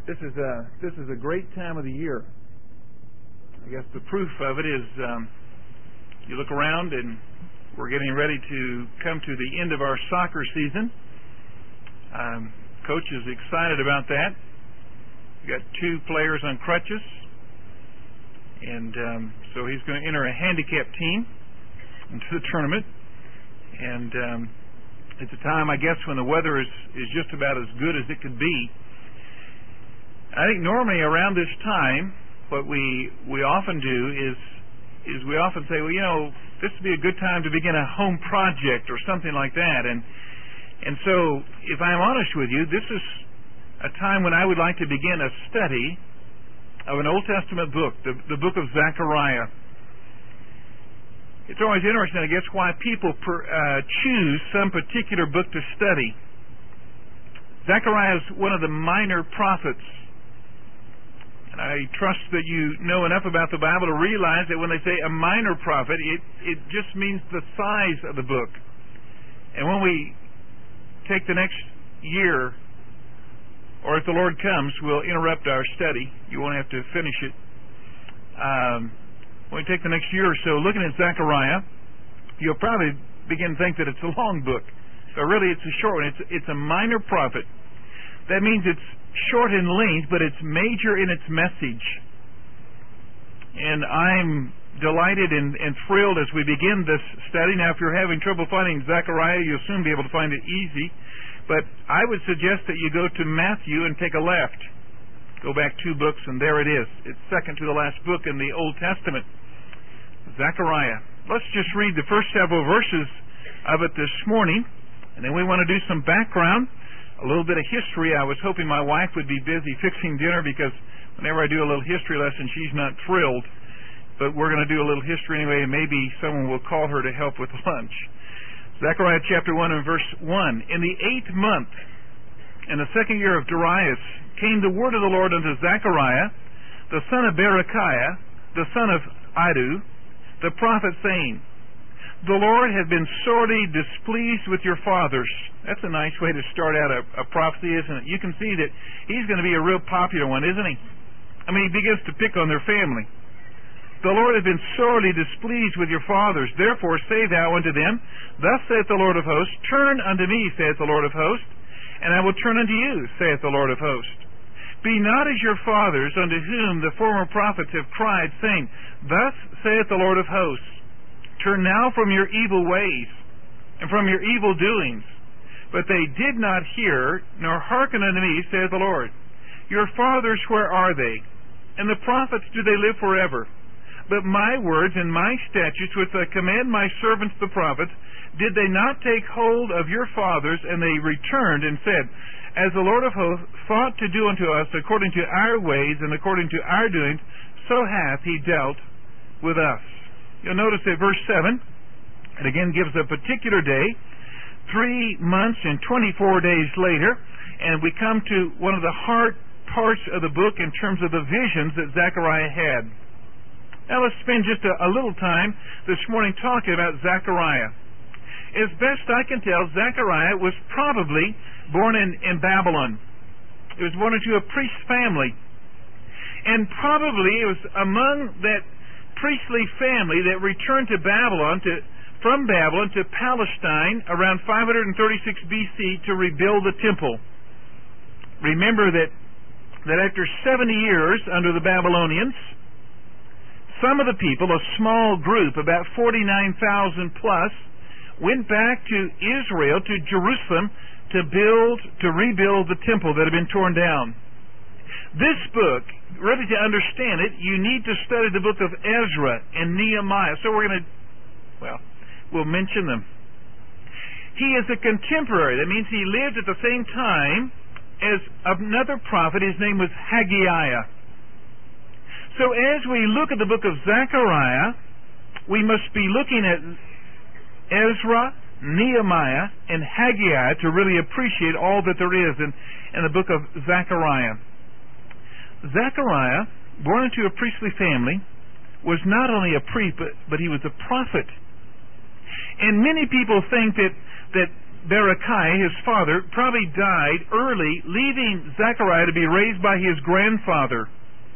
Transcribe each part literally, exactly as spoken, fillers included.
This is a this is a great time of the year. I guess the proof of it is um, you look around and we're getting ready to come to the end of our soccer season. Um, Coach is excited about that. We've got two players on crutches, and um, so he's going to enter a handicap team into the tournament. And um, it's a time, I guess, when the weather is, is just about as good as it could be. I think normally around this time, what we we often do is is we often say, well, you know, this would be a good time to begin a home project or something like that. And and so, if I'm honest with you, this is a time when I would like to begin a study of an Old Testament book, the, the book of Zechariah. It's always interesting, I guess, why people per, uh, choose some particular book to study. Zechariah is one of the minor prophets. And I trust that you know enough about the Bible to realize that when they say a minor prophet, it, it just means the size of the book. And when we take the next year, or if the Lord comes, we'll interrupt our study. You won't have to finish it. Um, when we take the next year or so looking at Zechariah, you'll probably begin to think that it's a long book. But really it's a short one. It's, it's a minor prophet. That means it's short in length, but it's major in its message. And I'm delighted and, and thrilled as we begin this study. Now, if you're having trouble finding Zechariah, you'll soon be able to find it easy. But I would suggest that you go to Matthew and take a left. Go back two books, and there it is. It's second to the last book in the Old Testament. Zechariah. Let's just read the first several verses of it this morning, and then we want to do some background. A little bit of history. I was hoping my wife would be busy fixing dinner because whenever I do a little history lesson, she's not thrilled. But we're going to do a little history anyway, and maybe someone will call her to help with lunch. Zechariah chapter one and verse one. In the eighth month, in the second year of Darius, came the word of the Lord unto Zechariah, the son of Berechiah, the son of Iddo, the prophet, saying, The Lord hath been sorely displeased with your fathers. That's a nice way to start out a, a prophecy, isn't it? You can see that he's going to be a real popular one, isn't he? I mean, he begins to pick on their family. The Lord hath been sorely displeased with your fathers. Therefore say thou unto them, Thus saith the Lord of hosts, Turn unto me, saith the Lord of hosts, and I will turn unto you, saith the Lord of hosts. Be not as your fathers, unto whom the former prophets have cried, saying, Thus saith the Lord of hosts, Turn now from your evil ways, and from your evil doings. But they did not hear, nor hearken unto me, saith the Lord. Your fathers, where are they? And the prophets, do they live forever? But my words and my statutes, which I command my servants the prophets, did they not take hold of your fathers? And they returned and said, As the Lord of hosts thought to do unto us according to our ways and according to our doings, so hath he dealt with us. You'll notice that verse seven, it again gives a particular day, three months and twenty-four days later, and we come to one of the hard parts of the book in terms of the visions that Zechariah had. Now let's spend just a, a little time this morning talking about Zechariah. As best I can tell, Zechariah was probably born in, in Babylon. He was born into a priest family. And probably it was among that priestly family that returned to Babylon, to, from Babylon to Palestine around five thirty-six B C to rebuild the temple. Remember that, that after seventy years under the Babylonians, some of the people, a small group, about forty-nine thousand plus, went back to Israel, to Jerusalem, to build, to rebuild the temple that had been torn down. This book, really to understand it, you need to study the book of Ezra and Nehemiah. So we're going to, well, we'll mention them. He is a contemporary. That means he lived at the same time as another prophet. His name was Haggai. So as we look at the book of Zechariah, we must be looking at Ezra, Nehemiah, and Haggai to really appreciate all that there is in, in the book of Zechariah. Zechariah, born into a priestly family, was not only a priest, but, but he was a prophet. And many people think that, that Berechiah, his father, probably died early, leaving Zechariah to be raised by his grandfather.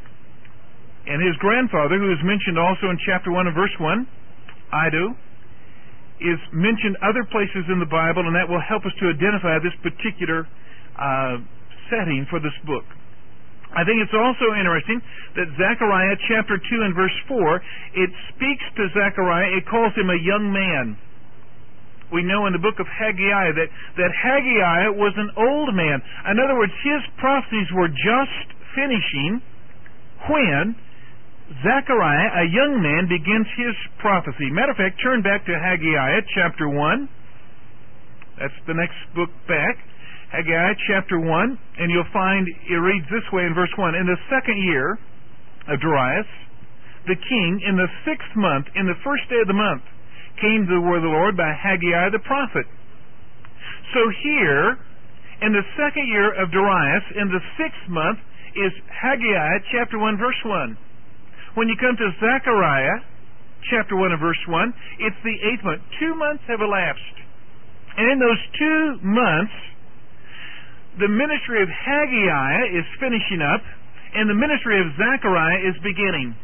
And his grandfather, who is mentioned also in chapter one and verse one, Iddo, is mentioned other places in the Bible, and that will help us to identify this particular uh, setting for this book. I think it's also interesting that Zechariah chapter two and verse four, it speaks to Zechariah, it calls him a young man. We know in the book of Haggai that, that Haggai was an old man. In other words, his prophecies were just finishing when Zechariah, a young man, begins his prophecy. Matter of fact, turn back to Haggai chapter one. That's the next book back. Haggai chapter one, and you'll find it reads this way in verse one. In the second year of Darius, the king, in the sixth month, in the first day of the month, came the word of the Lord by Haggai the prophet. So here, in the second year of Darius, in the sixth month, is Haggai chapter one verse one. When you come to Zechariah chapter one and verse one, it's the eighth month. Two months have elapsed. And in those two months, the ministry of Haggai is finishing up, and the ministry of Zechariah is beginning.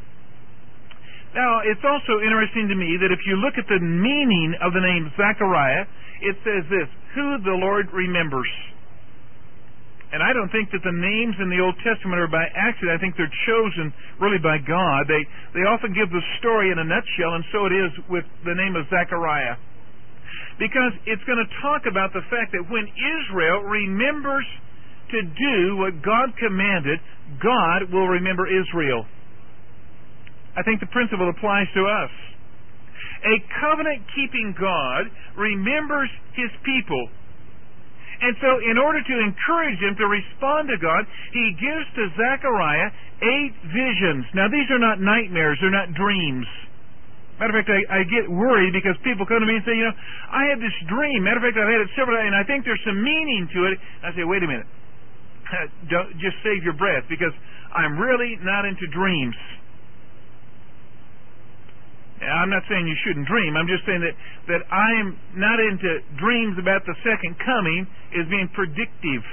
Now, it's also interesting to me that if you look at the meaning of the name Zechariah, it says this, who the Lord remembers. And I don't think that the names in the Old Testament are by accident. I think they're chosen really by God. They, they often give the story in a nutshell, and so it is with the name of Zechariah. Because it's going to talk about the fact that when Israel remembers to do what God commanded, God will remember Israel. I think the principle applies to us. A covenant-keeping God remembers His people. And so in order to encourage them to respond to God, He gives to Zechariah eight visions. Now these are not nightmares, they're not dreams. Matter of fact, I, I get worried because people come to me and say, you know, I had this dream. Matter of fact, I've had it several times, and I think there's some meaning to it. I say, wait a minute. Don't, just save your breath, because I'm really not into dreams. I'm not saying you shouldn't dream. I'm just saying that, that I'm not into dreams about the second coming as being predictive.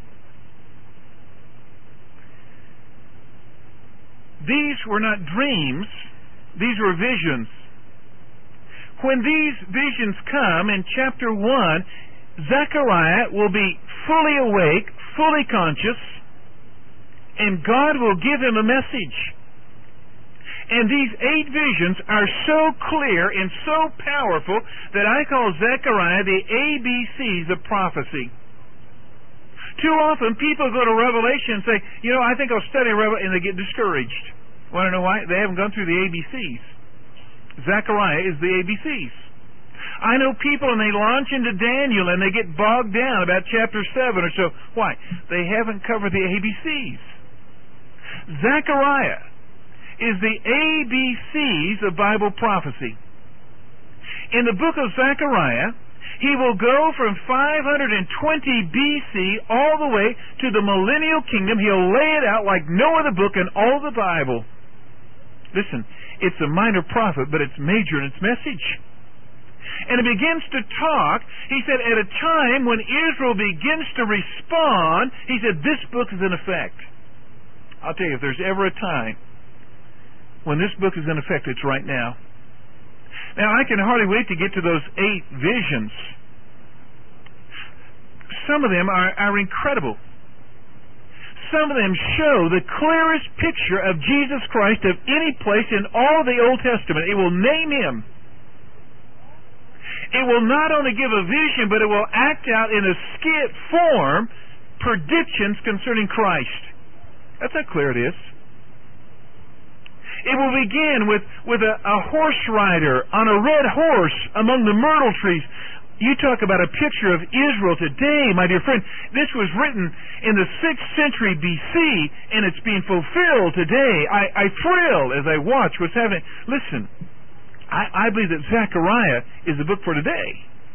These were not dreams. These were visions. When these visions come in chapter one, Zechariah will be fully awake, fully conscious, and God will give him a message. And these eight visions are so clear and so powerful that I call Zechariah the A B Cs of prophecy. Too often people go to Revelation and say, you know, I think I'll study Revelation, and they get discouraged. Want to know why? They haven't gone through the A B Cs. Zechariah is the A B Cs. I know people and they launch into Daniel and they get bogged down about chapter seven or so. Why? They haven't covered the A B Cs. Zechariah is the A B Cs of Bible prophecy. In the book of Zechariah, he will go from five hundred twenty B C all the way to the millennial kingdom. He'll lay it out like no other book in all the Bible. Listen, it's a minor prophet, but it's major in its message. And it begins to talk, he said, at a time when Israel begins to respond, he said, this book is in effect. I'll tell you, if there's ever a time when this book is in effect, it's right now. Now, I can hardly wait to get to those eight visions. Some of them are, are incredible. Some of them show the clearest picture of Jesus Christ of any place in all the Old Testament. It will name Him. It will not only give a vision, but it will act out in a skit form predictions concerning Christ. That's how clear it is. It will begin with, with a, a horse rider on a red horse among the myrtle trees. You talk about a picture of Israel today, my dear friend. This was written in the sixth century B C, and it's being fulfilled today. I, I thrill as I watch what's happening. Listen, I, I believe that Zechariah is the book for today.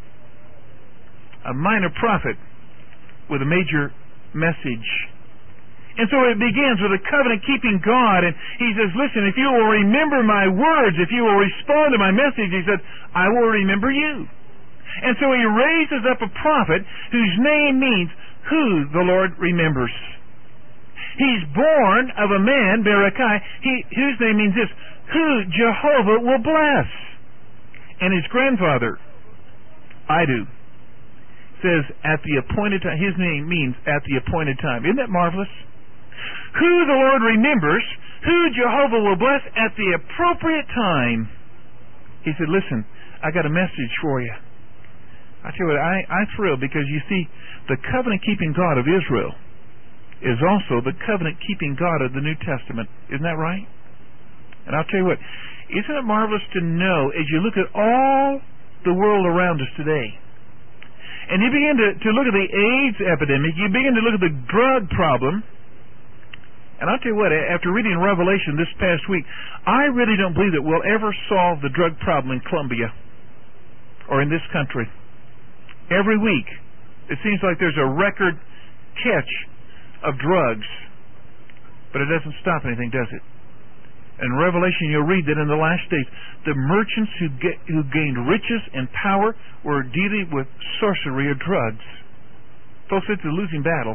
A minor prophet with a major message. And so it begins with a covenant-keeping God, and he says, listen, if you will remember my words, if you will respond to my message, he said, I will remember you. And so he raises up a prophet whose name means who the Lord remembers. He's born of a man, Berechiah, he, whose name means this, who Jehovah will bless. And his grandfather, Iddo, says at the appointed time. His name means at the appointed time. Isn't that marvelous? Who the Lord remembers, who Jehovah will bless at the appropriate time. He said, listen, I got a message for you. I tell you what, I, I thrill because you see, the covenant-keeping God of Israel is also the covenant-keeping God of the New Testament. Isn't that right? And I'll tell you what, isn't it marvelous to know as you look at all the world around us today, and you begin to, to look at the AIDS epidemic, you begin to look at the drug problem, and I'll tell you what, after reading Revelation this past week, I really don't believe that we'll ever solve the drug problem in Colombia or in this country. Every week, it seems like there's a record catch of drugs, but it doesn't stop anything, does it? In Revelation, you'll read that in the last days, the merchants who, get, who gained riches and power were dealing with sorcery or drugs. Folks, it's a losing battle.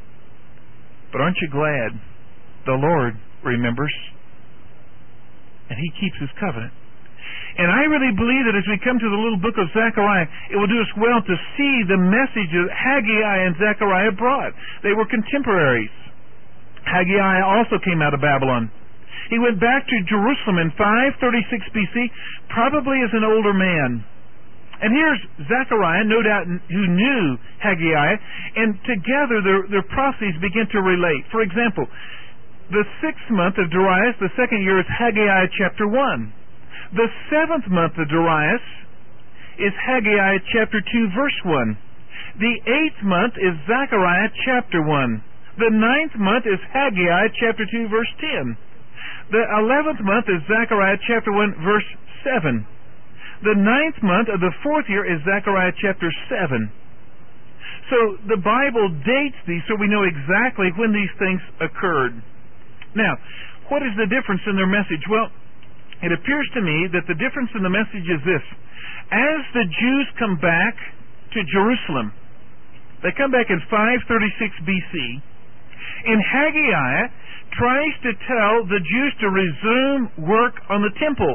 But aren't you glad the Lord remembers? And He keeps His covenant. And I really believe that as we come to the little book of Zechariah, it will do us well to see the message that Haggai and Zechariah brought. They were contemporaries. Haggai also came out of Babylon. He went back to Jerusalem in five thirty-six B C, probably as an older man. And here's Zechariah, no doubt, who knew Haggai, and together their, their prophecies begin to relate. For example, the sixth month of Darius, the second year, is Haggai chapter one. The seventh month of Darius is Haggai chapter two, verse one. The eighth month is Zechariah chapter one. The ninth month is Haggai chapter two, verse ten. The eleventh month is Zechariah chapter one, verse seven. The ninth month of the fourth year is Zechariah chapter seven. So the Bible dates these so we know exactly when these things occurred. Now, what is the difference in their message? Well, it appears to me that the difference in the message is this. As the Jews come back to Jerusalem, they come back in five thirty-six B C, and Haggai tries to tell the Jews to resume work on the temple.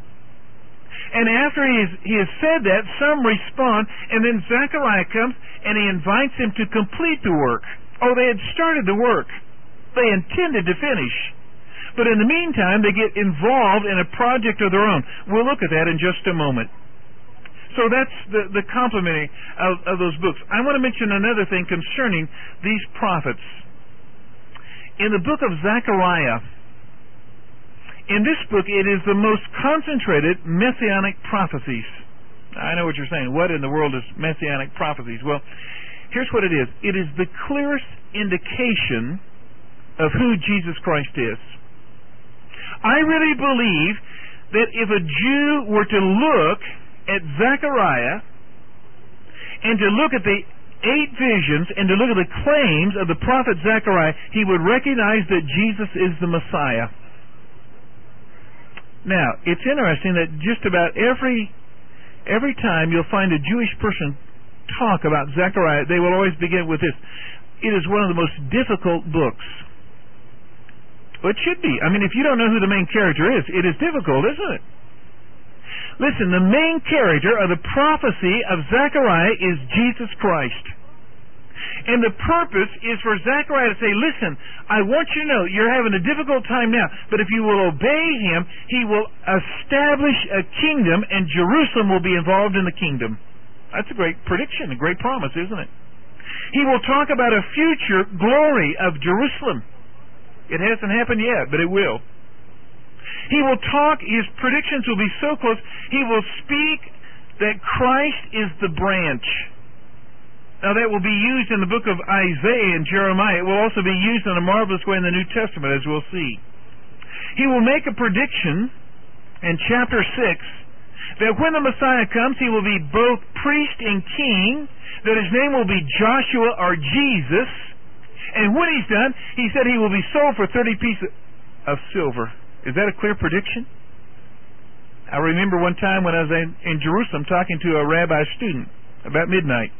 And after he has, he has said that, some respond, and then Zechariah comes and he invites them to complete the work. Oh, they had started the work. They intended to finish. But in the meantime, they get involved in a project of their own. We'll look at that in just a moment. So that's the, the complementing of, of those books. I want to mention another thing concerning these prophets. In the book of Zechariah, in this book, it is the most concentrated messianic prophecies. I know what you're saying. What in the world is messianic prophecies? Well, here's what it is. It is the clearest indication of who Jesus Christ is. I really believe that if a Jew were to look at Zechariah and to look at the eight visions and to look at the claims of the prophet Zechariah, he would recognize that Jesus is the Messiah. Now, it's interesting that just about every every time you'll find a Jewish person talk about Zechariah, they will always begin with this. It is one of the most difficult books. Well, it should be. I mean, if you don't know who the main character is, it is difficult, isn't it? Listen, the main character of the prophecy of Zechariah is Jesus Christ. And the purpose is for Zechariah to say, listen, I want you to know you're having a difficult time now, but if you will obey Him, He will establish a kingdom and Jerusalem will be involved in the kingdom. That's a great prediction, a great promise, isn't it? He will talk about a future glory of Jerusalem. It hasn't happened yet, but it will. He will talk, his predictions will be so close, he will speak that Christ is the branch. Now that will be used in the book of Isaiah and Jeremiah. It will also be used in a marvelous way in the New Testament, as we'll see. He will make a prediction in chapter six that when the Messiah comes, he will be both priest and king, that his name will be Joshua or Jesus, and when he's done, he said he will be sold for thirty pieces of silver. Is that a clear prediction? I remember one time when I was in, in Jerusalem talking to a rabbi student about midnight.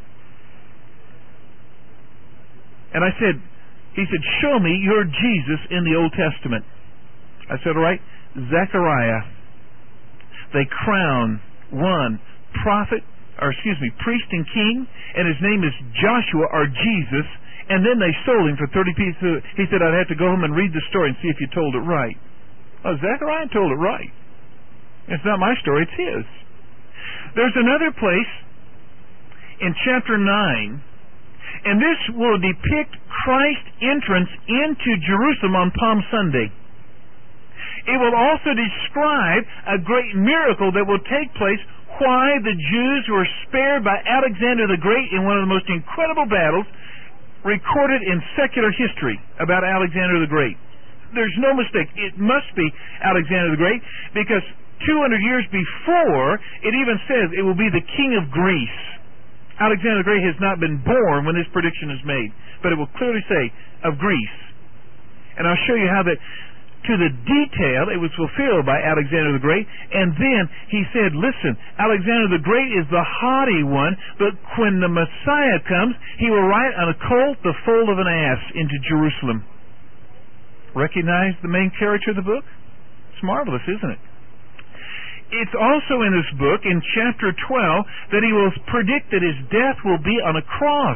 And I said, he said, show me your Jesus in the Old Testament. I said, all right, Zechariah. They crown one prophet, or excuse me, priest and king, and his name is Joshua or Jesus, and then they sold him for thirty pieces. He said, I'd have to go home and read the story and see if you told it right. Oh, Zechariah told it right. It's not my story, it's his. There's another place in chapter nine, and this will depict Christ's entrance into Jerusalem on Palm Sunday. It will also describe a great miracle that will take place, why the Jews were spared by Alexander the Great in one of the most incredible battles recorded in secular history about Alexander the Great. There's no mistake. It must be Alexander the Great, because two hundred years before, it even says it will be the king of Greece. Alexander the Great has not been born when this prediction is made, but it will clearly say of Greece. And I'll show you how that, to the detail, it was fulfilled by Alexander the Great. And then he said, listen, Alexander the Great is the haughty one, but when the Messiah comes, he will ride on a colt, the foal of an ass, into Jerusalem. Recognize the main character of the book? It's marvelous, isn't it? It's also in this book, in chapter twelve, that he will predict that his death will be on a cross.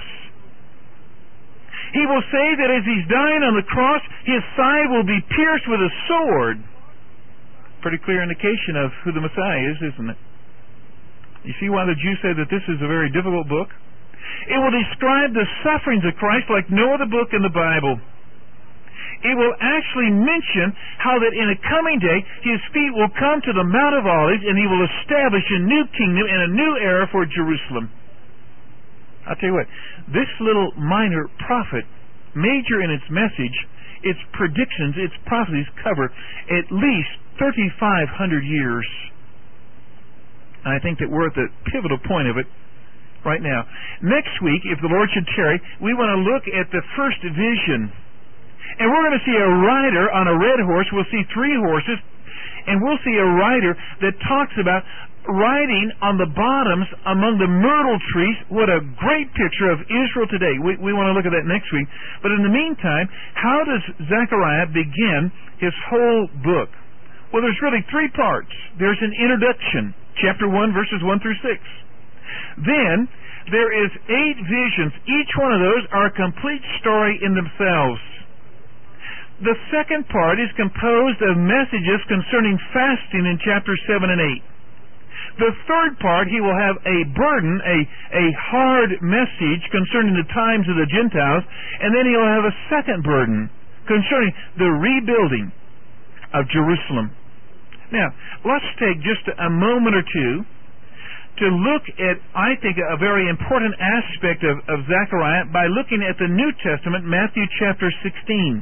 He will say that as he's dying on the cross, his side will be pierced with a sword. Pretty clear indication of who the Messiah is, isn't it? You see why the Jews say that this is a very difficult book? It will describe the sufferings of Christ like no other book in the Bible. It will actually mention how that in a coming day, his feet will come to the Mount of Olives, and he will establish a new kingdom and a new era for Jerusalem. I'll tell you what, this little minor prophet, major in its message, its predictions, its prophecies cover at least thirty-five hundred years. And I think that we're at the pivotal point of it right now. Next week, if the Lord should tarry, we want to look at the first vision. And we're going to see a rider on a red horse. We'll see three horses, and we'll see a rider that talks about riding on the bottoms among the myrtle trees. What a great picture of Israel today. We, we want to look at that next week. But in the meantime, how does Zechariah begin his whole book? Well, there's really three parts. There's an introduction, chapter one, verses one through six. Then there is eight visions. Each one of those are a complete story in themselves. The second part is composed of messages concerning fasting in chapters seven and eight. The third part, he will have a burden, a, a hard message concerning the times of the Gentiles, and then he'll have a second burden concerning the rebuilding of Jerusalem. Now, let's take just a moment or two to look at, I think, a very important aspect of, of Zechariah by looking at the New Testament, Matthew chapter sixteen.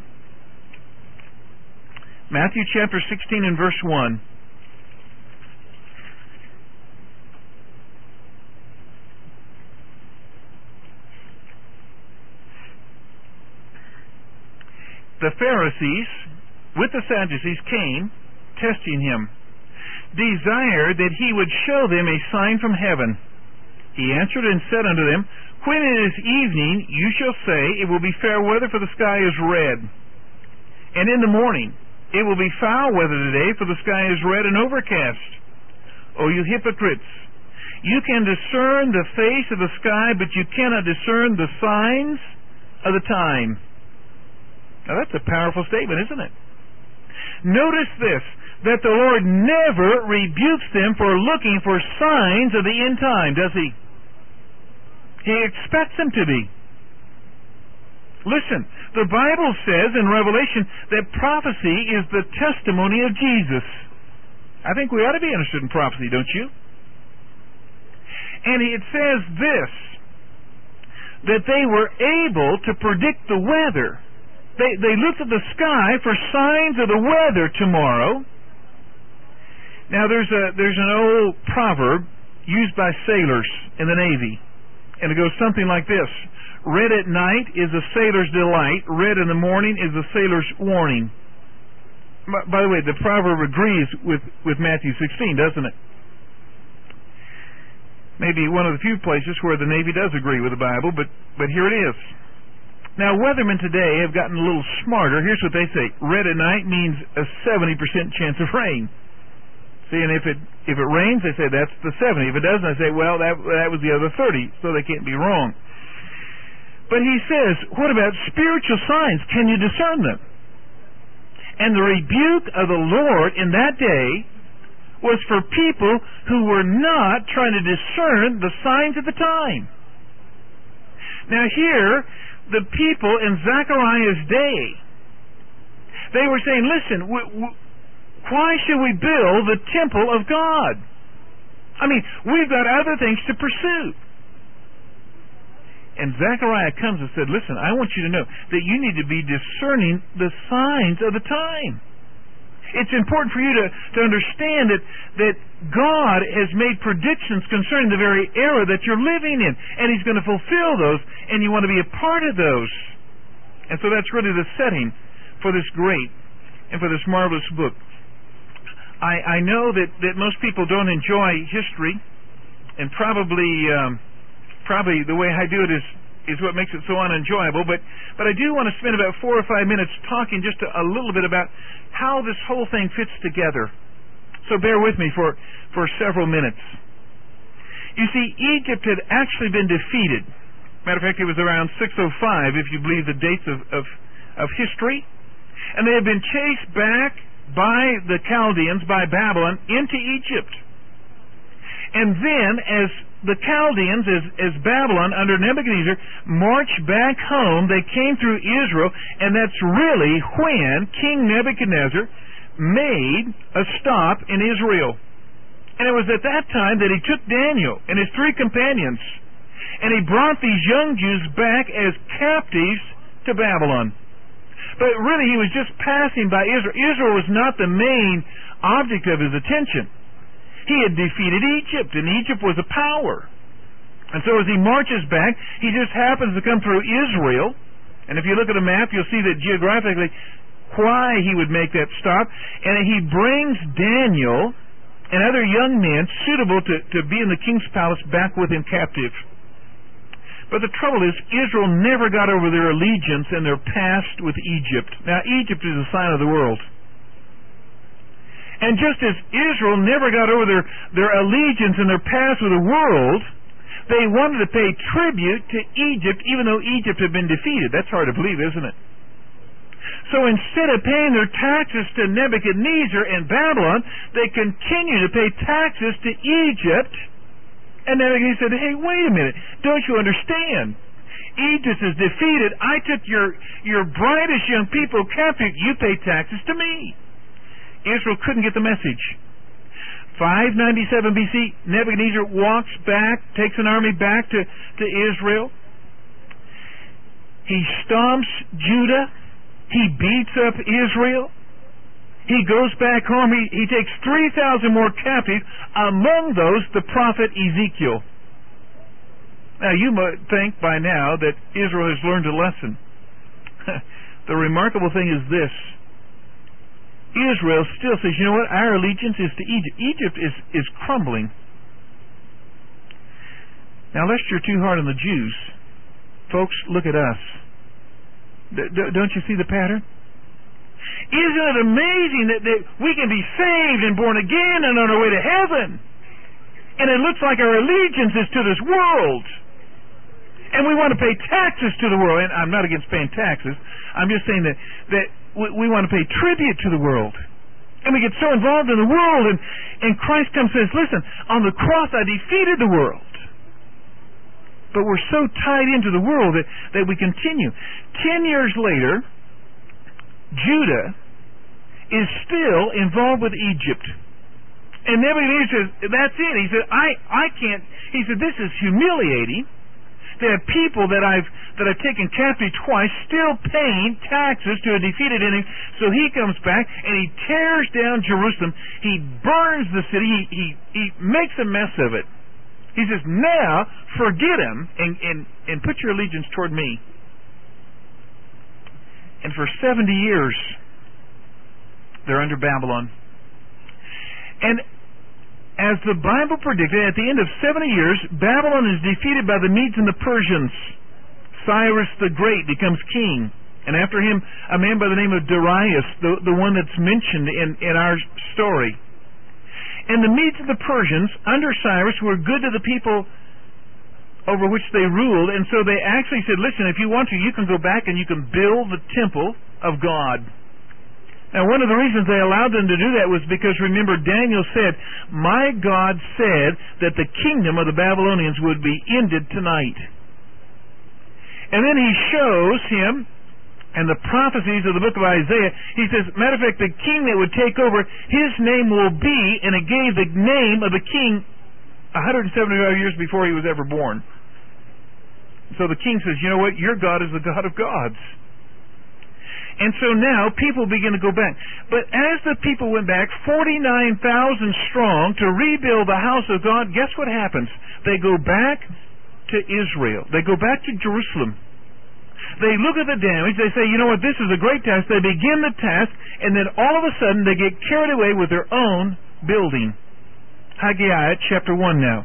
Matthew chapter sixteen and verse one. The Pharisees with the Sadducees came, testing him, desired that he would show them a sign from heaven. He answered and said unto them, when it is evening, you shall say, it will be fair weather, for the sky is red. And in the morning, it will be foul weather today, for the sky is red and overcast. O you hypocrites, you can discern the face of the sky, but you cannot discern the signs of the time. Now that's a powerful statement, isn't it? Notice this, that the Lord never rebukes them for looking for signs of the end time, does He? He expects them to be. Listen, the Bible says in Revelation that prophecy is the testimony of Jesus. I think we ought to be interested in prophecy, don't you? And it says this, that they were able to predict the weather. They, they looked at the sky for signs of the weather tomorrow. Now there's a there's an old proverb used by sailors in the Navy, and it goes something like this: red at night is a sailor's delight, red in the morning is a sailor's warning. By the way, the proverb agrees with, with Matthew sixteen, doesn't it? Maybe one of the few places where the Navy does agree with the Bible, but, but here it is. Now, weathermen today have gotten a little smarter. Here's what they say. Red at night means a seventy percent chance of rain. See, and if it if it rains, they say that's the seventy. If it doesn't, they say, well, that, that was the other thirty, so they can't be wrong. But he says, what about spiritual signs? Can you discern them? And the rebuke of the Lord in that day was for people who were not trying to discern the signs of the time. Now here, the people in Zechariah's day, they were saying, listen, w- w- why should we build the temple of God? I mean, we've got other things to pursue. And Zechariah comes and said, listen, I want you to know that you need to be discerning the signs of the time. It's important for you to, to understand that, that God has made predictions concerning the very era that you're living in, and He's going to fulfill those, and you want to be a part of those. And so that's really the setting for this great and for this marvelous book. I, I know that, that most people don't enjoy history, and probably um, probably the way I do it is is what makes it so unenjoyable, but but I do want to spend about four or five minutes talking just a, a little bit about how this whole thing fits together. So bear with me for, for several minutes. You see, Egypt had actually been defeated. Matter of fact, it was around six oh five, if you believe the dates of, of, of history. And they had been chased back by the Chaldeans, by Babylon, into Egypt. And then, as the Chaldeans, as, as Babylon under Nebuchadnezzar, marched back home, they came through Israel, and that's really when King Nebuchadnezzar made a stop in Israel. And it was at that time that he took Daniel and his three companions, and he brought these young Jews back as captives to Babylon. But really, he was just passing by Israel. Israel was not the main object of his attention. He had defeated Egypt, and Egypt was a power. And so as he marches back, he just happens to come through Israel. And if you look at a map, you'll see that geographically why he would make that stop. And he brings Daniel and other young men suitable to, to be in the king's palace back with him captive. But the trouble is, Israel never got over their allegiance and their past with Egypt. Now, Egypt is a sign of the world. And just as Israel never got over their, their allegiance and their past with the world, they wanted to pay tribute to Egypt even though Egypt had been defeated. That's hard to believe, isn't it? So instead of paying their taxes to Nebuchadnezzar and Babylon, they continue to pay taxes to Egypt. And Nebuchadnezzar said, hey, wait a minute, don't you understand? Egypt is defeated. I took your, your brightest young people captive. You pay taxes to me. Israel couldn't get the message. five ninety-seven B C, Nebuchadnezzar walks back, takes an army back to, to Israel. He stomps Judah. He beats up Israel. He goes back home. He, he takes three thousand more captives, among those the prophet Ezekiel. Now, you might think by now that Israel has learned a lesson. The remarkable thing is this. Israel still says, you know what, our allegiance is to Egypt. Egypt is, is crumbling. Now, lest you're too hard on the Jews, folks, look at us. D- d- don't you see the pattern? Isn't it amazing that, that we can be saved and born again and on our way to heaven? And it looks like our allegiance is to this world. And we want to pay taxes to the world. And I'm not against paying taxes. I'm just saying that, that we, we want to pay tribute to the world. And we get so involved in the world, and, and Christ comes and says, listen, on the cross I defeated the world. But we're so tied into the world that, that we continue. Ten years later, Judah is still involved with Egypt. And Nebuchadnezzar says, that's it. He said, I, I can't, he said, this is humiliating. To have people that I've that I've taken captive twice still paying taxes to a defeated enemy. So he comes back and he tears down Jerusalem. He burns the city. He he, he makes a mess of it. He says, now forget him and, and, and put your allegiance toward me. And for seventy years, They're under Babylon. And as the Bible predicted, at the end of seventy years, Babylon is defeated by the Medes and the Persians. Cyrus the Great becomes king. And after him, a man by the name of Darius, the, the one that's mentioned in, in our story. And the Medes and the Persians, under Cyrus, were good to the people over which they ruled. And so they actually said, listen, if you want to, you can go back and you can build the temple of God. Now, one of the reasons they allowed them to do that was because, remember, Daniel said, my God said that the kingdom of the Babylonians would be ended tonight. And then he shows him, and the prophecies of the book of Isaiah, he says, matter of fact, the king that would take over, his name will be, and it gave the name of the king one hundred seventy-five years before he was ever born. So the king says, you know what, your God is the God of gods. And so now people begin to go back. But as the people went back, forty-nine thousand strong, to rebuild the house of God, guess what happens? They go back to Israel. They go back to Jerusalem. They look at the damage. They say, you know what, this is a great task. They begin the task, and then all of a sudden they get carried away with their own building. Haggai chapter one now.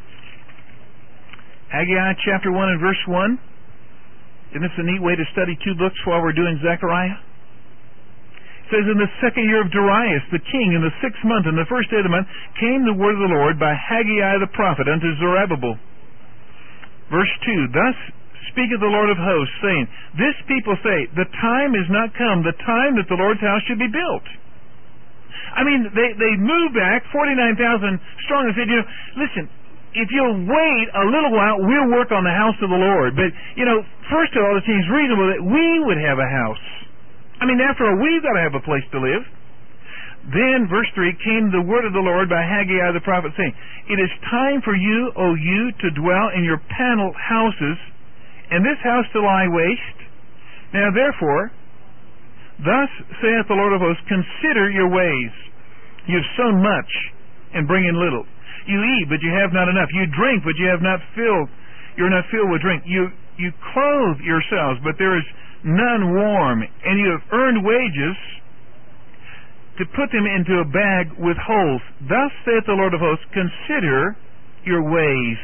Haggai chapter one and verse one. Isn't this a neat way to study two books while we're doing Zechariah? It says, in the second year of Darius the king, in the sixth month, in the first day of the month, came the word of the Lord by Haggai the prophet unto Zerubbabel. Verse two, thus speaketh the Lord of hosts, saying, this people say, the time is not come, the time that the Lord's house should be built. I mean, they, they moved back, forty-nine thousand strong, and said, you know, listen, if you'll wait a little while, we'll work on the house of the Lord. But, you know, first of all, it seems reasonable that we would have a house. I mean, after all, we've got to have a place to live. Then, verse three, came the word of the Lord by Haggai the prophet, saying, it is time for you, O you, to dwell in your paneled houses, and this house to lie waste. Now, therefore, thus saith the Lord of hosts, consider your ways. You have sown much, and bring in little. You eat, but you have not enough. You drink, but you have not filled. You're not filled with drink. You you clothe yourselves, but there is none warm. And you have earned wages to put them into a bag with holes. Thus saith the Lord of hosts, consider your ways.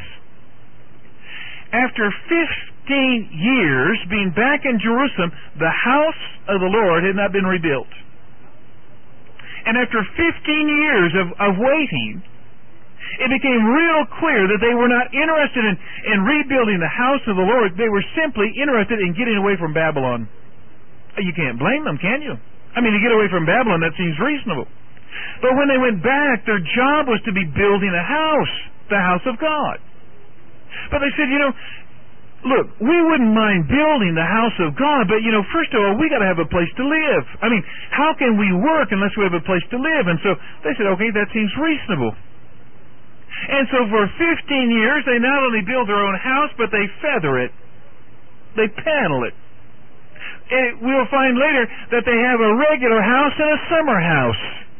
After fifteen years being back in Jerusalem, the house of the Lord had not been rebuilt. And after fifteen years of, of waiting, it became real clear that they were not interested in, in rebuilding the house of the Lord. They were simply interested in getting away from Babylon. You can't blame them, can you? I mean, to get away from Babylon, that seems reasonable. But when they went back, their job was to be building a house, the house of God. But they said, you know, look, we wouldn't mind building the house of God, but, you know, first of all, we got to have a place to live. I mean, how can we work unless we have a place to live? And so they said, okay, that seems reasonable. And so for fifteen years, they not only build their own house, but they feather it. They panel it. And we'll find later that they have a regular house and a summer house.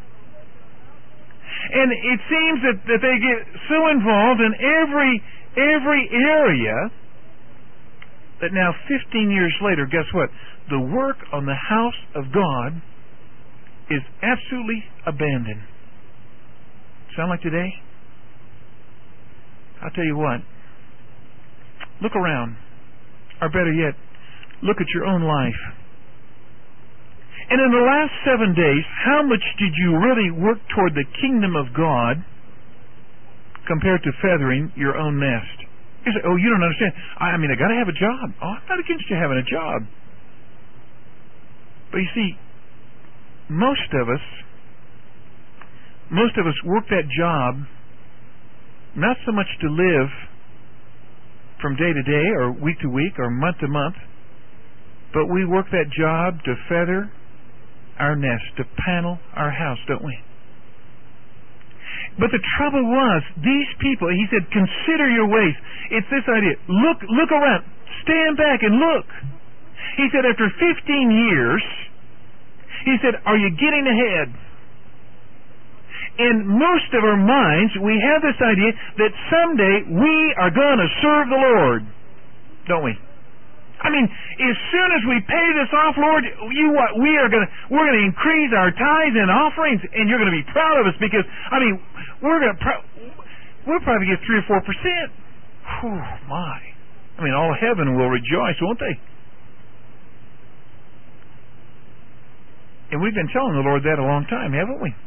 And it seems that, that they get so involved in every every area that now fifteen years later, guess what? The work on the house of God is absolutely abandoned. Sound like today? I'll tell you what, look around, or better yet, look at your own life. And in the last seven days, how much did you really work toward the kingdom of God compared to feathering your own nest? You say, oh, you don't understand. I mean, I got to have a job. Oh, I'm not against you having a job. But you see, most of us, most of us work that job not so much to live from day to day or week to week or month to month, but we work that job to feather our nest, to panel our house, don't we? But the trouble was, these people, he said, consider your ways. It's this idea. Look, look around. Stand back and look. He said, after fifteen years, he said, are you getting ahead? In most of our minds, we have this idea that someday we are going to serve the Lord, don't we? I mean, as soon as we pay this off, Lord, you what? We are going to we're going to increase our tithes and offerings, and you're going to be proud of us because I mean, we're going to pro- we'll probably get three or four percent. Whew, my! I mean, all heaven will rejoice, won't they? And we've been telling the Lord that a long time, haven't we?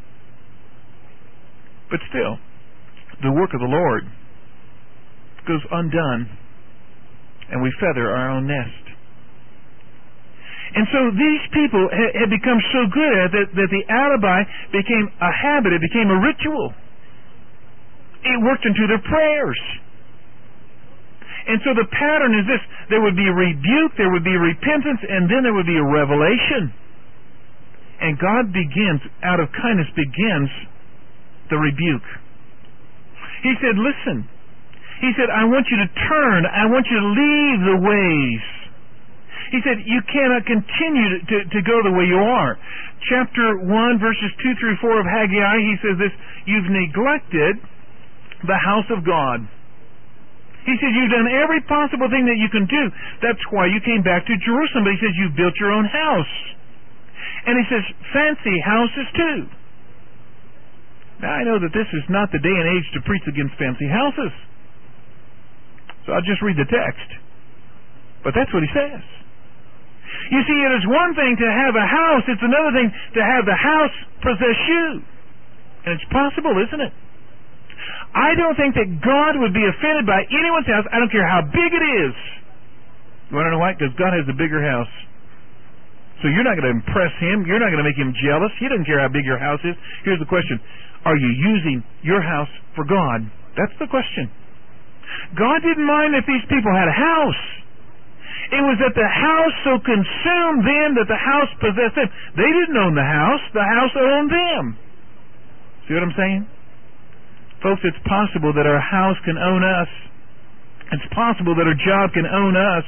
But still, the work of the Lord goes undone, and we feather our own nest. And so these people ha- had become so good at it that the alibi became a habit. It became a ritual. It worked into their prayers. And so the pattern is this. There would be a rebuke, there would be repentance, and then there would be a revelation. And God begins, out of kindness, begins the rebuke. He said, listen. He said, I want you to turn. I want you to leave the ways. He said, you cannot continue to, to, to go the way you are. Chapter one, verses two through four of Haggai, he says this, you've neglected the house of God. He said, you've done every possible thing that you can do. That's why you came back to Jerusalem. But he says, you built your own house. And he says, fancy houses too. Now I know that this is not the day and age to preach against fancy houses. So I'll just read the text. But that's what he says. You see, it is one thing to have a house. It's another thing to have the house possess you. And it's possible, isn't it? I don't think that God would be offended by anyone's house. I don't care how big it is. You want to know why? Because God has a bigger house. So you're not going to impress Him. You're not going to make Him jealous. He doesn't care how big your house is. Here's the question. Are you using your house for God? That's the question. God didn't mind if these people had a house. It was that the house so consumed them that the house possessed them. They didn't own the house. The house owned them. See what I'm saying? Folks, it's possible that our house can own us. It's possible that our job can own us.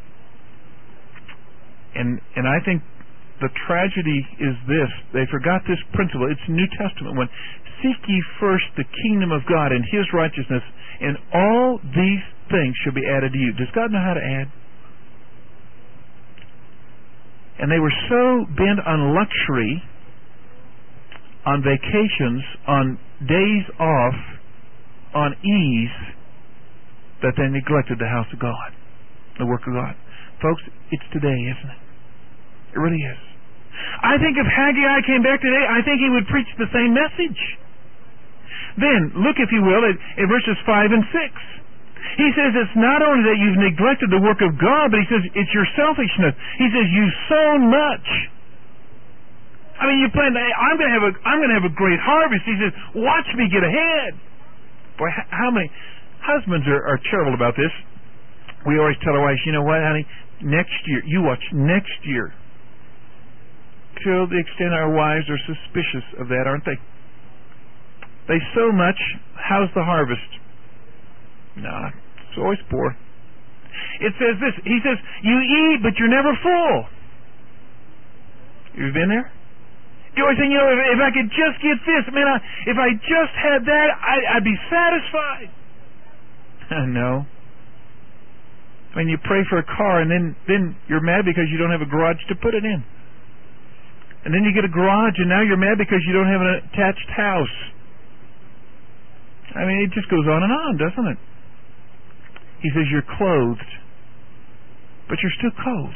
And and I think the tragedy is this. They forgot this principle. It's New Testament one. Seek ye first the kingdom of God and His righteousness, and all these things shall be added to you. Does God know how to add? And they were so bent on luxury, on vacations, on days off, on ease, that they neglected the house of God, the work of God. Folks, it's today, isn't it? It really is. I think if Haggai came back today, I think he would preach the same message. Then, look if you will at, at verses five and six. He says it's not only that you've neglected the work of God, but he says it's your selfishness. He says you've sown much. I mean, you plan. I'm going to have a. I'm going to have a great harvest. He says, watch me get ahead. Boy, how many husbands are, are terrible about this? We always tell our wives, you know what, honey? Next year, you watch next year. To the extent our wives are suspicious of that, aren't they? They sow much. How's the harvest? Nah, it's always poor. It says this. He says, you eat, but you're never full. You've been there? You always think, you know, if, if I could just get this, man, I, if I just had that, I, I'd be satisfied. No. I mean, you pray for a car, and then, then you're mad because you don't have a garage to put it in. And then you get a garage, and now you're mad because you don't have an attached house. I mean, it just goes on and on, doesn't it? He says you're clothed, but you're still cold.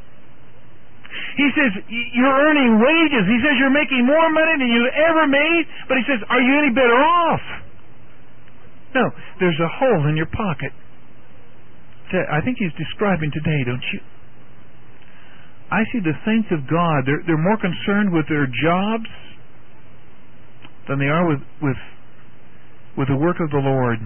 He says you're earning wages. He says you're making more money than you've ever made, but he says, are you any better off? No, there's a hole in your pocket. I think he's describing today, don't you? I see the saints of God, they're, they're more concerned with their jobs than they are with, with, with the work of the Lord.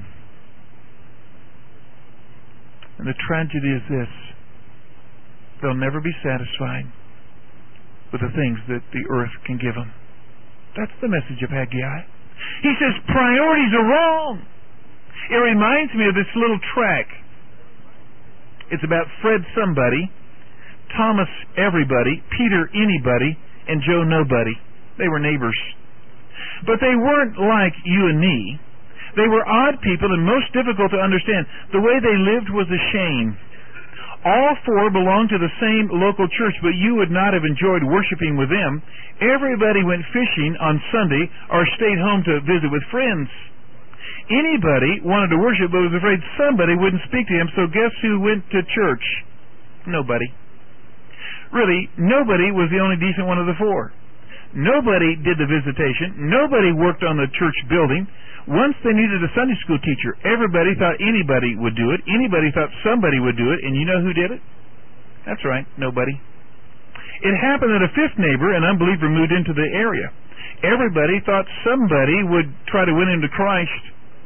And the tragedy is this. They'll never be satisfied with the things that the earth can give them. That's the message of Haggai. He says priorities are wrong. It reminds me of this little track. It's about Fred Somebody, Thomas Everybody, Peter Anybody, and Joe Nobody. They were neighbors. But they weren't like you and me. They were odd people and most difficult to understand. The way they lived was a shame. All four belonged to the same local church, but you would not have enjoyed worshiping with them. Everybody went fishing on Sunday or stayed home to visit with friends. Anybody wanted to worship but was afraid somebody wouldn't speak to him, so guess who went to church? Nobody. Really, nobody was the only decent one of the four. Nobody did the visitation. Nobody worked on the church building. Once they needed a Sunday school teacher, everybody thought anybody would do it. Anybody thought somebody would do it. And you know who did it? That's right, nobody. It happened that a fifth neighbor, an unbeliever, moved into the area. Everybody thought somebody would try to win him to Christ.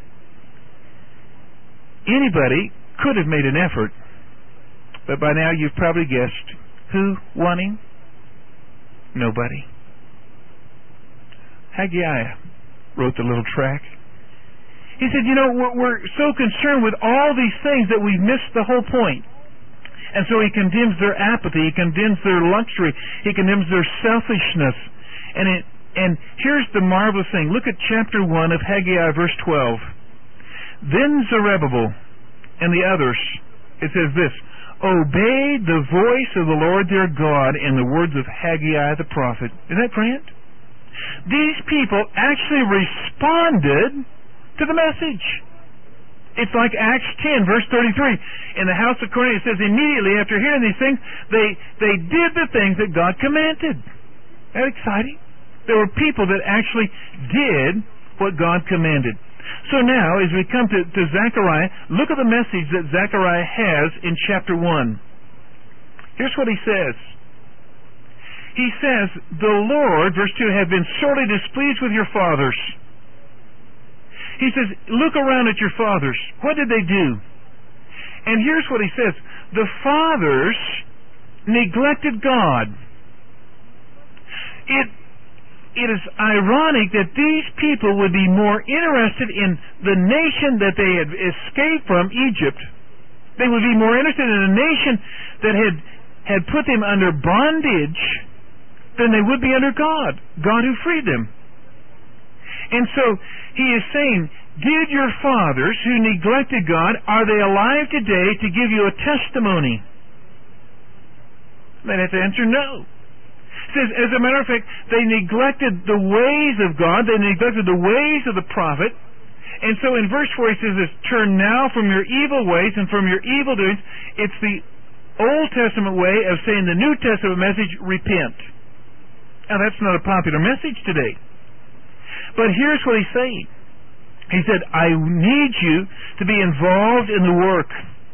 Anybody could have made an effort, but by now you've probably guessed who won him? Nobody. Haggai wrote the little tract. He said, you know, we're, we're so concerned with all these things that we've missed the whole point. And so he condemns their apathy, he condemns their luxury, he condemns their selfishness. And it, and here's the marvelous thing. Look at chapter one of Haggai, verse twelve. Then Zerubbabel and the others, it says this, obeyed the voice of the Lord their God in the words of Haggai the prophet. Isn't that grand? These people actually responded to the message. It's like Acts ten, verse thirty-three. In the house of Cornelius, it says, immediately after hearing these things, they, they did the things that God commanded. Isn't that exciting? There were people that actually did what God commanded. So now, as we come to, to Zechariah, look at the message that Zechariah has in chapter one. Here's what he says. He says, the Lord, verse two, have been sorely displeased with your fathers. He says, look around at your fathers. What did they do? And here's what he says. The fathers neglected God. It, it is ironic that these people would be more interested in the nation that they had escaped from, Egypt. They would be more interested in a nation that had, had put them under bondage than they would be under God, God who freed them. And so he is saying, did your fathers who neglected God, are they alive today to give you a testimony? They'd have to answer no. It says, as a matter of fact, they neglected the ways of God, they neglected the ways of the prophet. And so in verse four he says this, turn now from your evil ways and from your evil doings. It's the Old Testament way of saying the New Testament message, repent. Now that's not a popular message today. But here's what he's saying. He said, I need you to be involved in the work.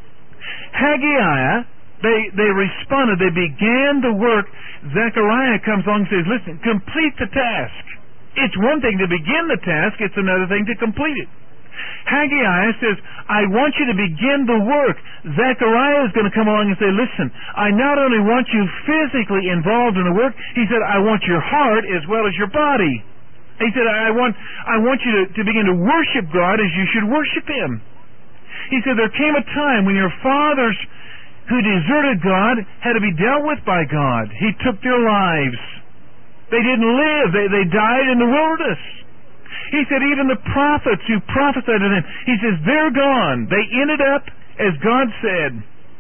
Haggai, they, they responded, they began the work. Zechariah comes along and says, listen, complete the task. It's one thing to begin the task, it's another thing to complete it. Haggai says, I want you to begin the work. Zechariah is going to come along and say, listen, I not only want you physically involved in the work, he said, I want your heart as well as your body. He said, I want I want you to, to begin to worship God as you should worship Him. He said, there came a time when your fathers who deserted God had to be dealt with by God. He took their lives. They didn't live. They, they died in the wilderness. He said, even the prophets who prophesied to them, he says, they're gone. They ended up as God said.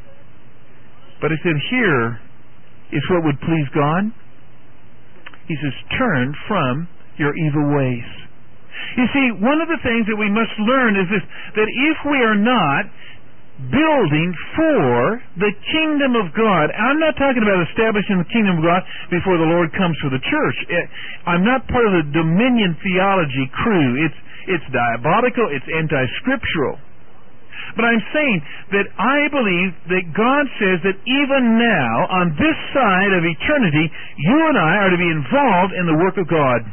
But he said, here is what would please God. He says, turn from your evil ways. You see, one of the things that we must learn is this, that if we are not building for the kingdom of God, I'm not talking about establishing the kingdom of God before the Lord comes for the church. I'm not part of the dominion theology crew. It's, it's diabolical, it's anti-scriptural. But I'm saying that I believe that God says that even now, on this side of eternity, you and I are to be involved in the work of God.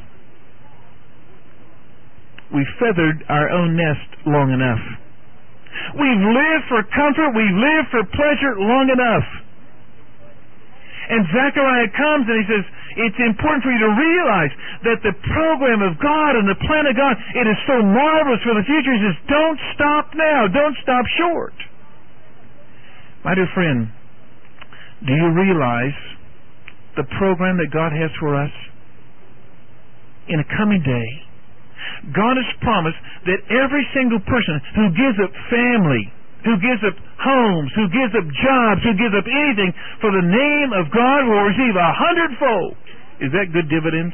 We've feathered our own nest long enough. We've lived for comfort, we've lived for pleasure long enough. And Zechariah comes and he says, it's important for you to realize that the program of God and the plan of God, it is so marvelous for the future. He says, don't stop now, don't stop short. My dear friend, do you realize the program that God has for us? In a coming day, God has promised that every single person who gives up family, who gives up homes, who gives up jobs, who gives up anything for the name of God will receive a hundredfold. Is that good dividends?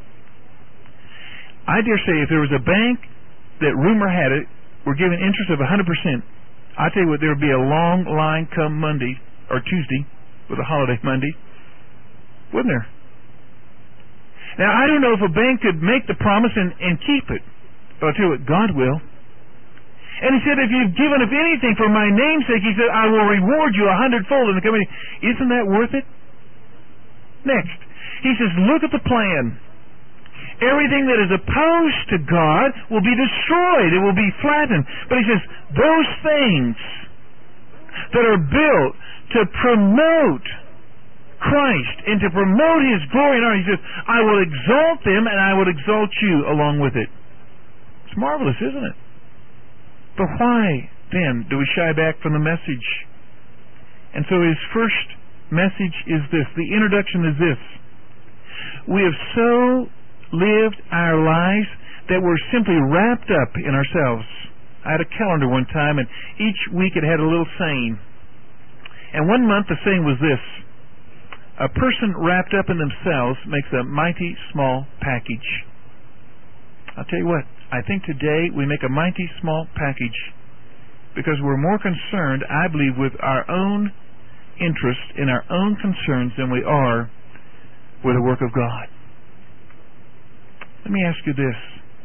I dare say if there was a bank that rumor had it were giving interest of one hundred percent, I tell you what, there would be a long line come Monday or Tuesday with a holiday Monday, wouldn't there? Now, I don't know if a bank could make the promise and, and keep it, but I'll tell you what, God will. And he said, if you've given up anything for my name's sake, he said, I will reward you a hundredfold in the coming. Isn't that worth it? Next, he says, look at the plan. Everything that is opposed to God will be destroyed. It will be flattened. But he says, those things that are built to promote Christ and to promote His glory and honor, he says, I will exalt them and I will exalt you along with it. It's marvelous, isn't it? But why, then, do we shy back from the message? And so his first message is this. The introduction is this. We have so lived our lives that we're simply wrapped up in ourselves. I had a calendar one time, and each week it had a little saying. And one month the saying was this. A person wrapped up in themselves makes a mighty small package. I'll tell you what. I think today we make a mighty small package because we're more concerned, I believe, with our own interest in our own concerns than we are with the work of God. Let me ask you this.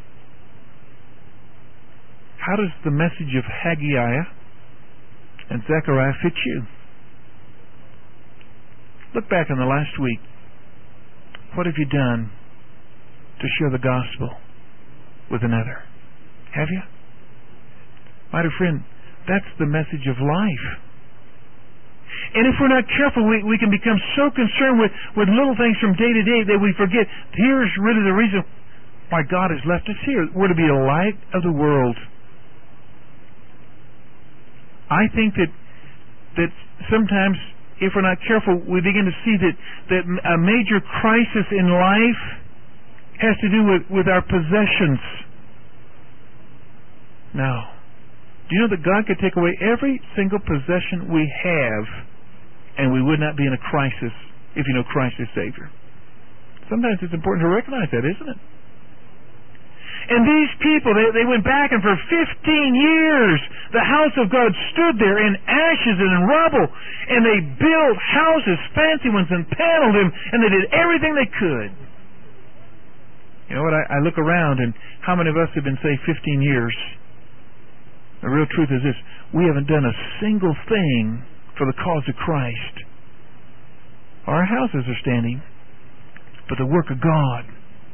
How does the message of Haggai and Zechariah fit you? Look back on the last week. What have you done to share the gospel with another? Have you? My dear friend, that's the message of life. And if we're not careful, we, we can become so concerned with, with little things from day to day that we forget here's really the reason why God has left us here. We're to be a light of the world. I think that that sometimes if we're not careful, we begin to see that, that a major crisis in life has to do with, with our possessions. Now, do you know that God could take away every single possession we have and we would not be in a crisis if you know Christ is Savior? Sometimes it's important to recognize that, isn't it? And these people, they, they went back, and for fifteen years, the house of God stood there in ashes and in rubble, and they built houses, fancy ones, and paneled them, and they did everything they could. You know what, I, I look around, and how many of us have been saved fifteen years? The real truth is this. We haven't done a single thing for the cause of Christ. Our houses are standing, but the work of God,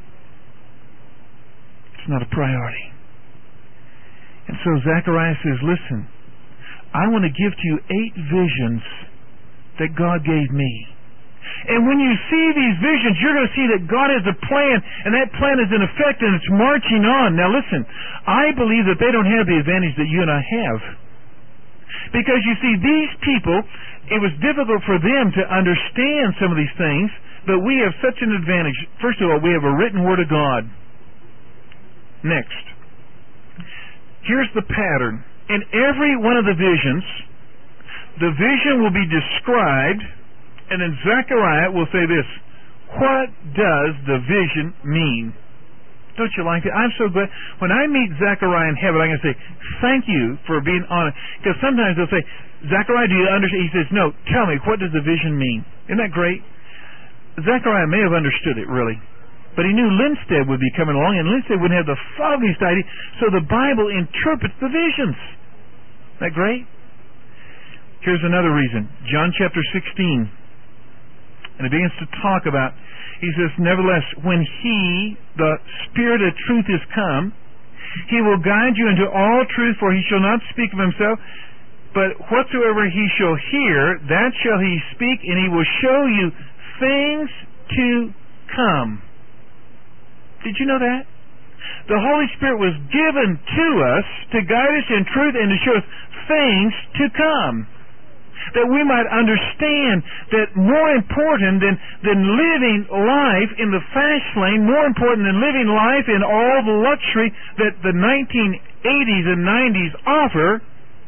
it's not a priority. And so Zechariah says, listen, I want to give to you eight visions that God gave me. And when you see these visions, you're going to see that God has a plan, and that plan is in effect, and it's marching on. Now listen, I believe that they don't have the advantage that you and I have. Because you see, these people, it was difficult for them to understand some of these things, but we have such an advantage. First of all, we have a written Word of God. Next, here's the pattern. In every one of the visions, the vision will be described, and then Zechariah will say this, what does the vision mean? Don't you like it? I'm so glad. When I meet Zechariah in heaven, I'm going to say, thank you for being honest. Because sometimes they'll say, Zechariah, do you understand? He says, no, tell me, what does the vision mean? Isn't that great? Zechariah may have understood it, really. But he knew Linstead would be coming along, and Linstead wouldn't have the foggiest idea. So the Bible interprets the visions. Isn't that great? Here's another reason. John chapter sixteen. And it begins to talk about, he says, nevertheless, when He, the Spirit of truth, is come, He will guide you into all truth, for He shall not speak of Himself, but whatsoever He shall hear, that shall He speak, and He will show you things to come. Did you know that? The Holy Spirit was given to us to guide us in truth and to show us things to come. That we might understand that more important than, than living life in the fast lane, more important than living life in all the luxury that the nineteen eighties and nineties offer,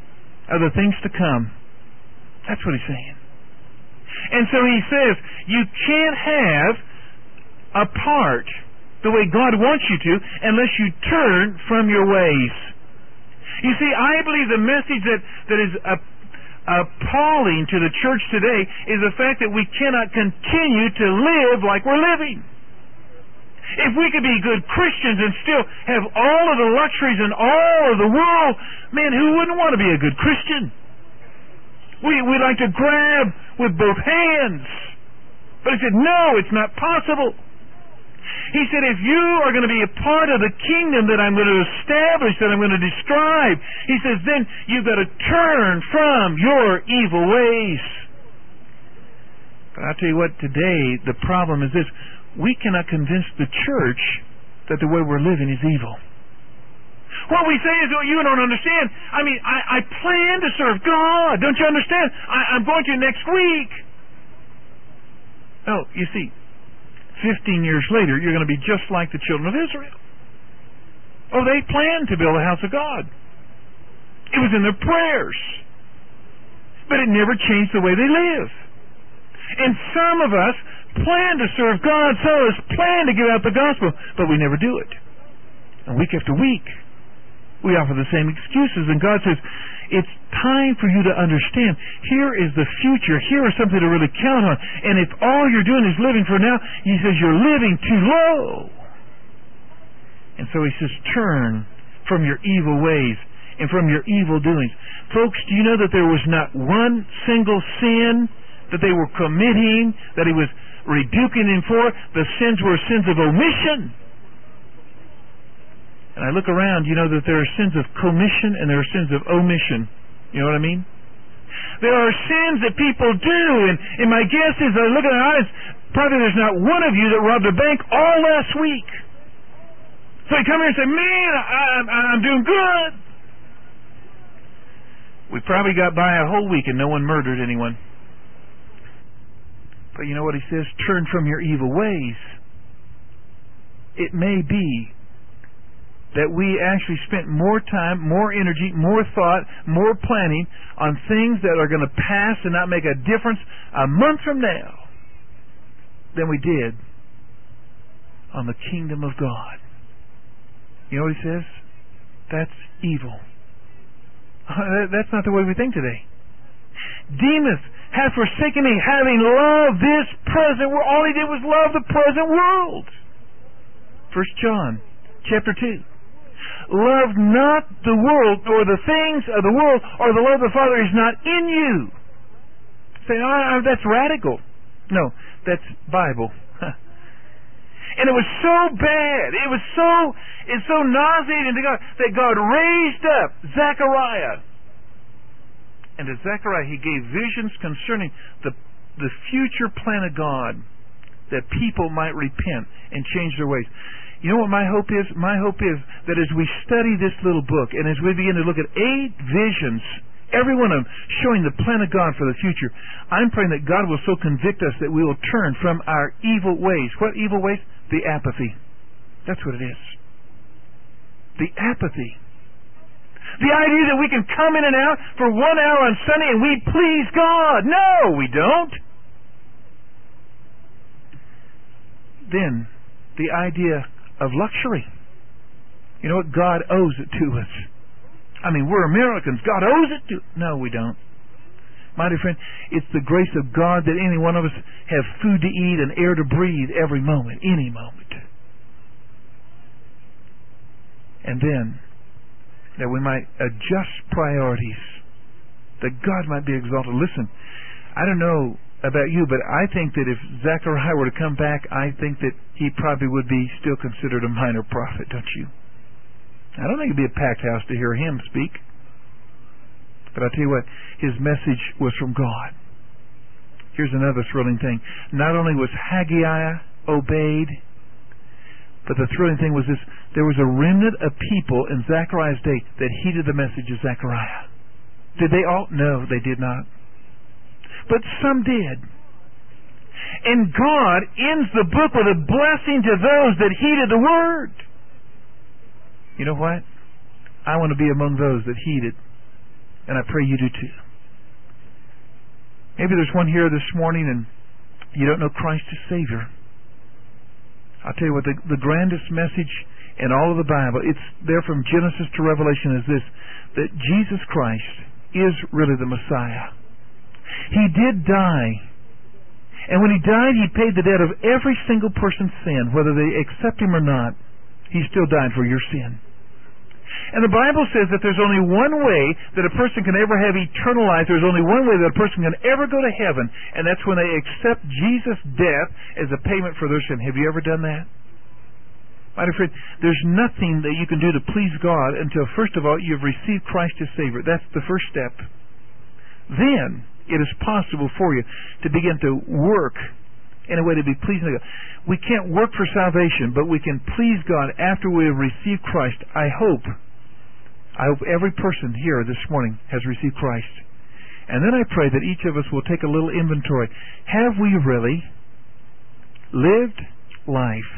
of the things to come. That's what he's saying. And so he says, you can't have a part the way God wants you to unless you turn from your ways. You see, I believe the message that, that is appalling to the church today is the fact that we cannot continue to live like we're living. If we could be good Christians and still have all of the luxuries and all of the world, man, who wouldn't want to be a good Christian? We, we like to grab with both hands. But he said, no, it's not possible. He said, if you are going to be a part of the kingdom that I'm going to establish, that I'm going to describe, he says, then you've got to turn from your evil ways. But I'll tell you what, today the problem is this. We cannot convince the church that the way we're living is evil. What we say is, well, you don't understand. I mean, I, I plan to serve God. Don't you understand? I, I'm going to next week. Oh, you see, fifteen years later, you're going to be just like the children of Israel. Oh, they planned to build a house of God. It was in their prayers. But it never changed the way they live. And some of us plan to serve God, some of us plan to give out the gospel, but we never do it. And week after week, we offer the same excuses. And God says, it's time for you to understand, here is the future, here is something to really count on. And if all you're doing is living for now, he says you're living too low. And so he says, turn from your evil ways and from your evil doings. Folks, do you know that there was not one single sin that they were committing, that he was rebuking him for? The sins were sins of omission. And I look around, you know that there are sins of commission and there are sins of omission. You know what I mean? There are sins that people do, and, and my guess is, I look at our eyes, probably there's not one of you that robbed a bank all last week. So you come here and say, man, I, I'm, I'm doing good. We probably got by a whole week and no one murdered anyone. But you know what he says? Turn from your evil ways. It may be that we actually spent more time, more energy, more thought, more planning on things that are going to pass and not make a difference a month from now than we did on the kingdom of God. You know what he says? That's evil. That's not the way we think today. Demas hath forsaken me, having loved this present world. All he did was love the present world. First John chapter two. Love not the world, or the things of the world, or the love of the Father is not in you. Say, oh, that's radical. No, that's Bible. And it was so bad, it was so, it's so nauseating to God, that God raised up Zechariah. And to Zechariah, he gave visions concerning the, the future plan of God, that people might repent and change their ways. You know what my hope is? My hope is that as we study this little book, and as we begin to look at eight visions, every one of them showing the plan of God for the future, I'm praying that God will so convict us that we will turn from our evil ways. What evil ways? The apathy. That's what it is. The apathy. The idea that we can come in and out for one hour on Sunday and we please God. No, we don't. Then, the idea of luxury. You know what? God owes it to us. I mean, we're Americans. God owes it to... No, we don't. My dear friend, it's the grace of God that any one of us have food to eat and air to breathe every moment, any moment. And then, that we might adjust priorities, that God might be exalted. Listen, I don't know about you, but I think that if Zechariah were to come back, I think that he probably would be still considered a minor prophet, don't you? I don't think it'd be a packed house to hear him speak. But I'll tell you what, his message was from God. Here's another thrilling thing. Not only was Haggai obeyed, but the thrilling thing was this: there was a remnant of people in Zechariah's day that heeded the message of Zechariah. Did they all? No, they did not. But some did. And God ends the book with a blessing to those that heeded the word. You know what? I want to be among those that heeded And I pray you do too. Maybe there's one here this morning and you don't know Christ as Savior. I'll tell you what, the, the grandest message in all of the Bible, it's there from Genesis to Revelation, is this, that Jesus Christ is really the Messiah. He did die. And when He died, He paid the debt of every single person's sin, whether they accept Him or not. He still died for your sin. And the Bible says that there's only one way that a person can ever have eternal life. There's only one way that a person can ever go to heaven, and that's when they accept Jesus' death as a payment for their sin. Have you ever done that? My dear friend, there's nothing that you can do to please God until, first of all, you've received Christ as Savior. That's the first step. Then it is possible for you to begin to work in a way to be pleasing to God. We can't work for salvation, but we can please God after we have received Christ. I hope, I hope every person here this morning has received Christ. And then I pray that each of us will take a little inventory. Have we really lived life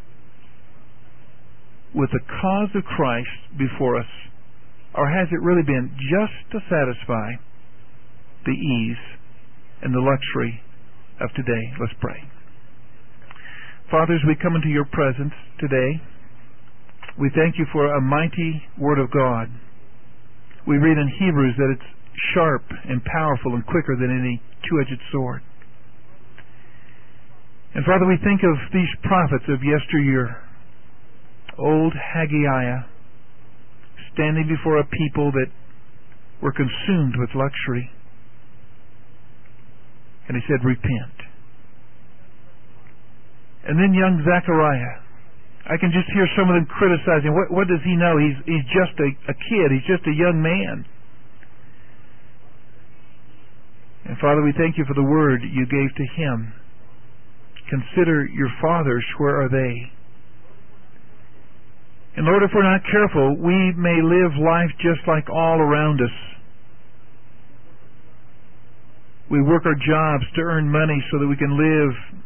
with the cause of Christ before us? Or has it really been just to satisfy the ease and the luxury of today? Let's pray. Father, as we come into your presence today, we thank you for a mighty Word of God. We read in Hebrews that it's sharp and powerful and quicker than any two-edged sword. And Father, we think of these prophets of yesteryear. Old Haggai, standing before a people that were consumed with luxury. And he said, repent. And then young Zechariah. I can just hear some of them criticizing. What, what does he know? He's, he's just a, a kid. He's just a young man. And Father, we thank you for the word you gave to him. Consider your fathers, where are they? And Lord, if we're not careful, we may live life just like all around us. We work our jobs to earn money so that we can live,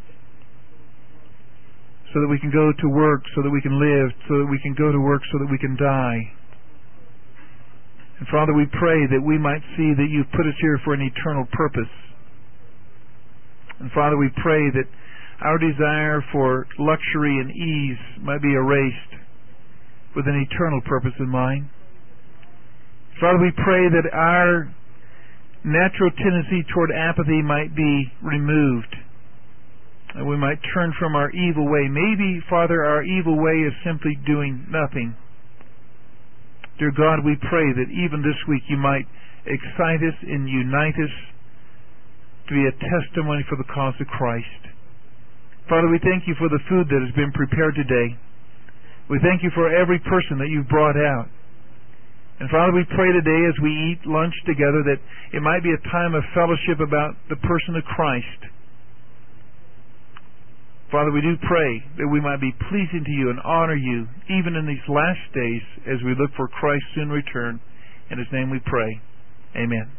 so that we can go to work, so that we can live, so that we can go to work, so that we can die. And Father, we pray that we might see that you've put us here for an eternal purpose. And Father, we pray that our desire for luxury and ease might be erased with an eternal purpose in mind. Father, we pray that our natural tendency toward apathy might be removed, and we might turn from our evil way. Maybe, Father, our evil way is simply doing nothing. Dear God, we pray that even this week you might excite us and unite us to be a testimony for the cause of Christ. Father, we thank you for the food that has been prepared today. We thank you for every person that you've brought out. And Father, we pray today as we eat lunch together that it might be a time of fellowship about the person of Christ. Father, we do pray that we might be pleasing to you and honor you even in these last days as we look for Christ's soon return. In his name we pray. Amen.